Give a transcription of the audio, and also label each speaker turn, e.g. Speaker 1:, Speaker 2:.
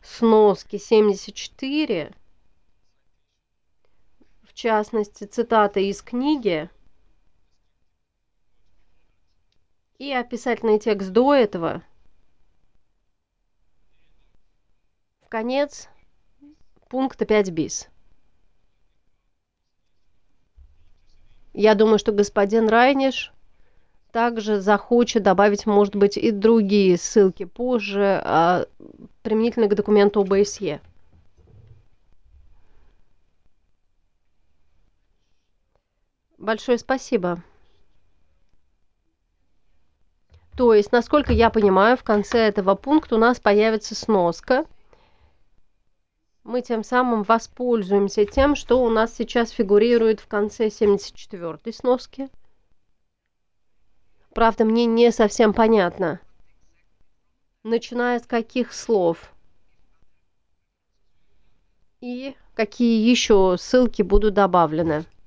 Speaker 1: сноски 74, в частности, цитаты из книги и описательный текст до этого, в конец пункта 5 bis. Я думаю, что господин Райниш также захочет добавить, может быть, и другие ссылки позже, применительно к документу ОБСЕ. Большое спасибо. То есть, насколько я понимаю, в конце этого пункта у нас появится сноска. Мы тем самым воспользуемся тем, что у нас сейчас фигурирует в конце 74-й сноски. Правда, мне не совсем понятно, начиная с каких слов и какие еще ссылки будут добавлены.